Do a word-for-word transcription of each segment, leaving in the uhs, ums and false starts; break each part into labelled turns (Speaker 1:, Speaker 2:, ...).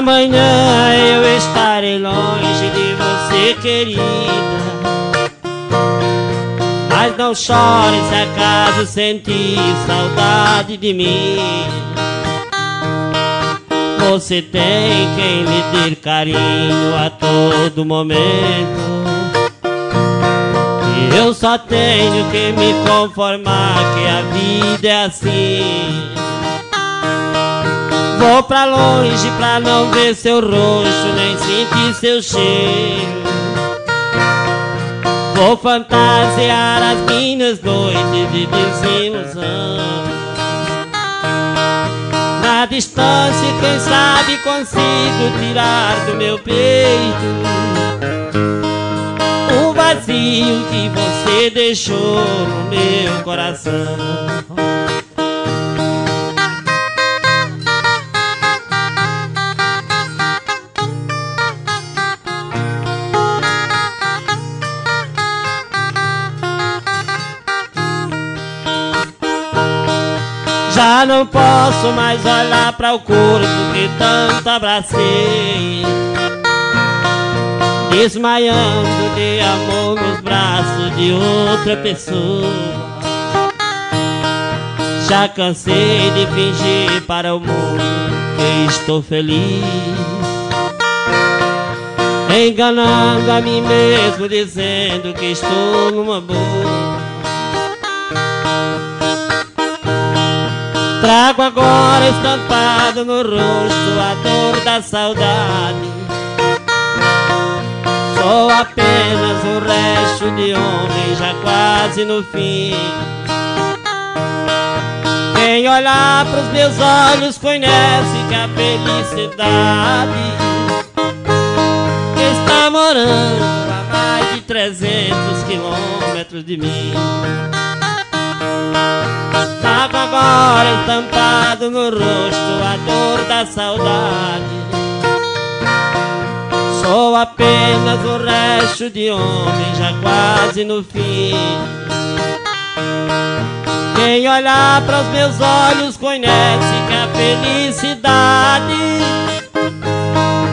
Speaker 1: Amanhã eu estarei longe de você, querida, mas não chore se acaso sentir saudade de mim. Você tem quem lhe dê carinho a todo momento, e eu só tenho que me conformar que a vida é assim. Vou pra longe pra não ver seu rosto, nem sentir seu cheiro. Vou fantasiar as minhas noites de desilusão. Na distância, quem sabe consigo tirar do meu peito o vazio que você deixou no meu coração. Já não posso mais olhar para o corpo que tanto abracei, desmaiando de amor nos braços de outra pessoa. Já cansei de fingir para o mundo que estou feliz, enganando a mim mesmo, dizendo que estou numa boa. Trago agora estampado no rosto a dor da saudade. Sou apenas um resto de homem já quase no fim. Quem olhar pros meus olhos conhece que a felicidade está morando a mais de trezentos quilômetros de mim. Trago agora estampado no rosto a dor da saudade. Sou apenas um resto de homem já quase no fim. Quem olhar para os meus olhos conhece que a felicidade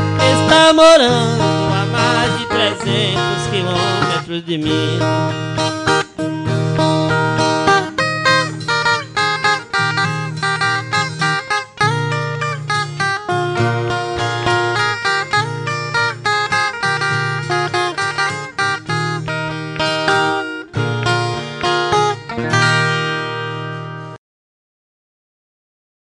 Speaker 1: está morando a mais de trezentos quilômetros de mim.